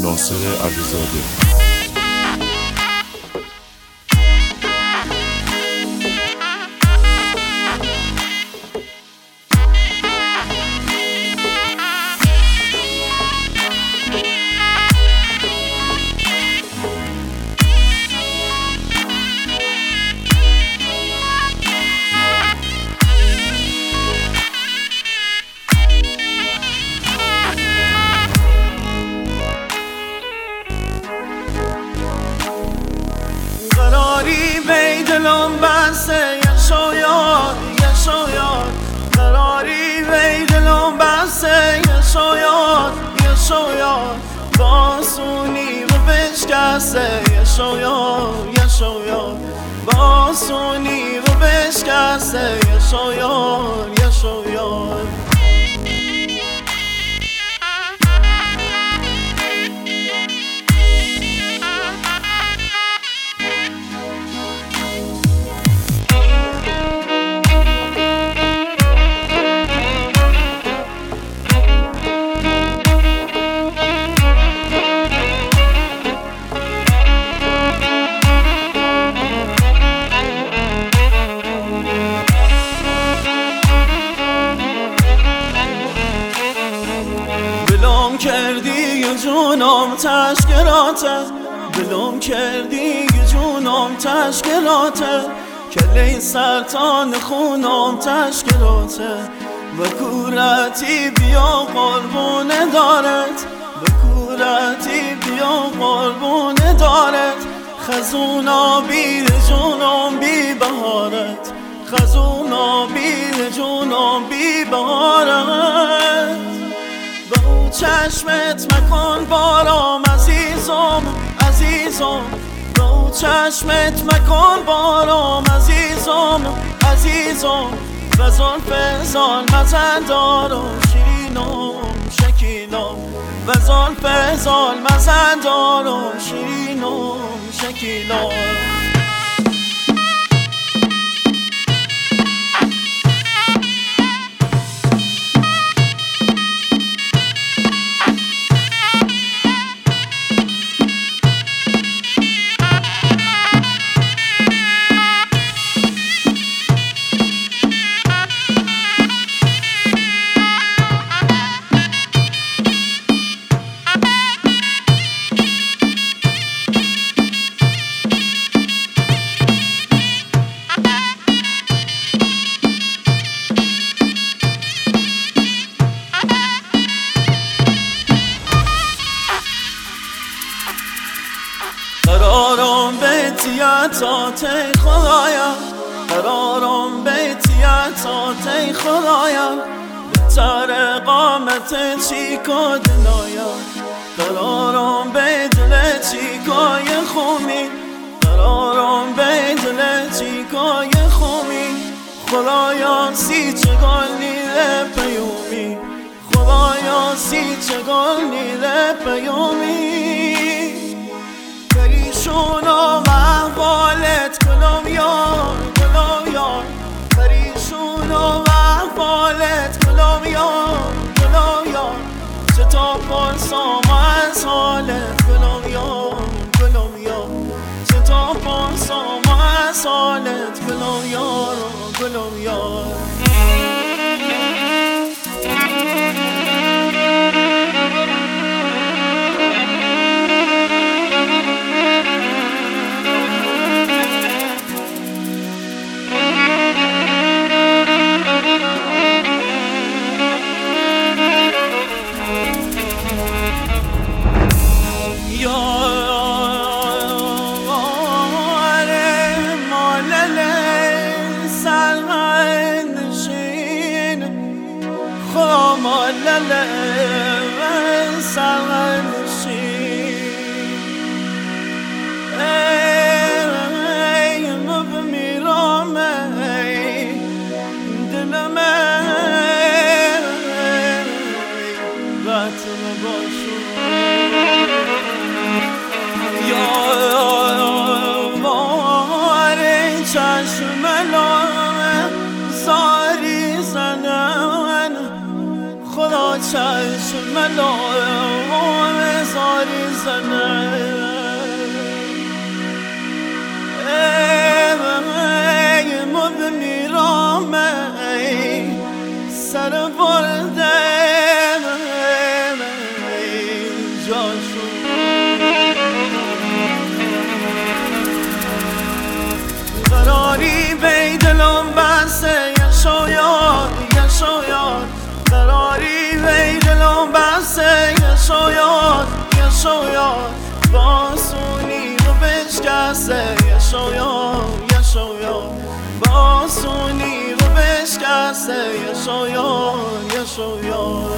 ناصر علیزاده. دلم بسته یه شاید قراری بی دلم بسته یه شاید باسونی رو بشکسته یه شاید باسونی رو بشکسته یه شاید بلوم کردی یه جونم تشکراته بلوم کردی یه جونم تشکراته کلی سرطان خونم تشکراته و کورتی بیا قربونه دارت و کورتی بیا قربونه دارت خزونا بیر جونم بی بهارت خزونا بیر جونم بی بهارت با چشمت مکن بارم عزیزم با چشمت مکن بارم عزیزم و زلف ظالمت دارم شیرینم شکیلم و زلف ظالمت دارم شیرینم شکیلم قرارم بیتیتات ای خدایا قرارم بیتیتات ای خدایا بهتر قامت چیکا دنایا قرارم بیدل چیکای خومی قرارم بیدل چیکای خومی خدایا سی چگال نیره پیومی خدایا سی چگال نیره پیومی پریشون و احوالت گلم یار پریشون و احوالت گلم یار چه تا پرسام از حالت گلم یار چه تا پرسام از حالت گلم یار مالله من سرنشین ای بمیرم ای دلم وطن باشو یا ماره چشم لامه زاری زنن خدا چشم لامه زاری بزنه ما بمیرم سر برده جاشو قراری بی دلم بسته یشویار یشویار قراری بی دلم بسته یشویار یشویار باسونی رو بشکسته یشویار یشویار باسونی رو بشکسته یشویار یشویار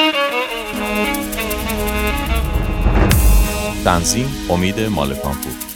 تنظیم امید مالکانپور.